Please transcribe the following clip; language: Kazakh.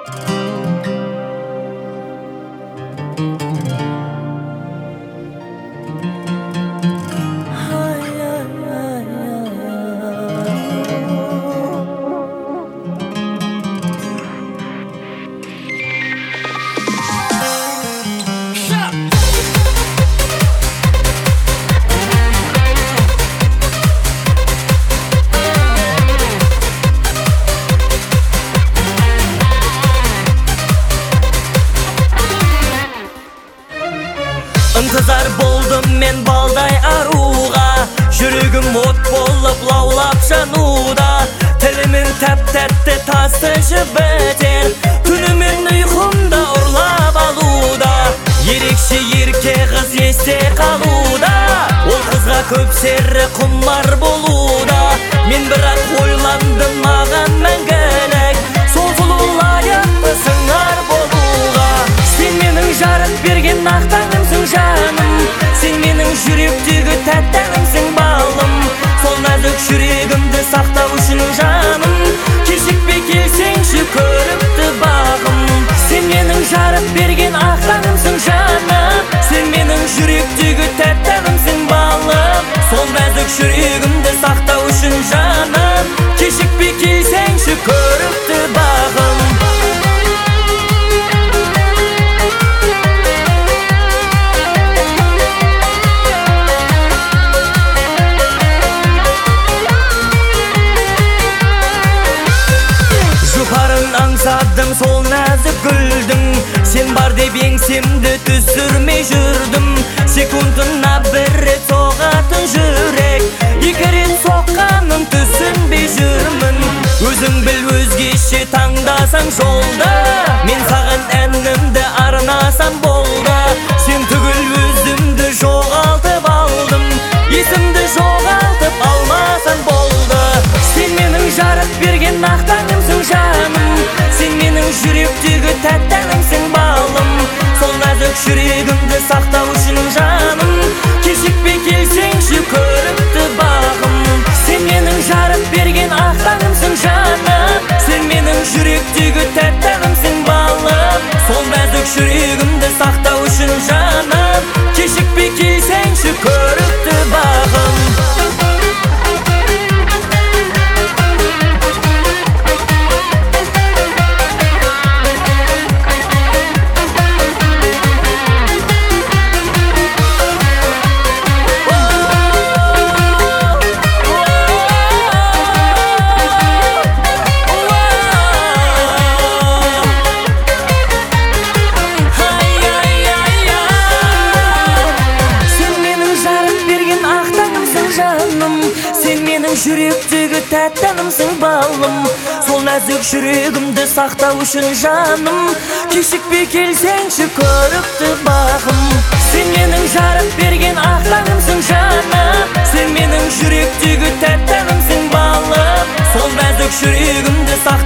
Intizar boldum men balday aruga, жүрегім от болып лаулап жануда. Тілімін тәп-тәтті тасышы бітер, түнімен ұйқымда ұрлап алуда. Ерекше ерке қыз есте қалуда, ол қызға көп сері құмар болуда. Мен бірақ ойландым маған мәңгілік, сол сұлу лайықты сыңар болуға. Сен менің жарық берген ақтаңымсың жаным, сен менің жүректегі тәттәнімсің балым. Сол нәзік жүрегімді сақтау үшін жаным, кешікпей келсеңші көрікті бағым. Сен менің жарық берген ақтаңымсың жаным, сен менің жүректегі тәттәнімсің балым. Сол нәзік жүрегімді сақтау үшін жаным, кешікпей келсеңші көрікті бағым. Аңсадым сол нәзік гүлдің, сен бар деп еңсемді түсірмей жүрдім. Секундына бір рет соғатын жүрек, екі рет соққанын түсінбей жүрмін. Өзің біл өзгеше таңдасаң жолда, мен саған әнімді арнасам болды. Сен түгіл өзімді жоғалтып алдым, есімді жоғалтып алмасаң болды. Сен менің жарық берген ақтаңымсың жаным, сен менің жүректегі тәттәнімсің балым. Сол нәзік жүрегімді сақтау үшін жаным, кешікпей келсеңші көрікті бағым. Сен менің жарық берген ақтаңымсың жаным, сен менің жүректегі тәттәнімсің балым. Сол нәзік жүрегімді сақтау үшін жаным, кешікпей келсеңші көрікті бағым. Сен менің жүректегі тәттәнімсің балым. Сол нәзік жүрегімді сақтау үшін жаным, кешікпей келсеңші көрікті бағым. Сен менің жарық берген ақтаңымсың жаным, сен менің жүректегі тәттәнімсің балым. Сол нәзік жүрегімді сақтау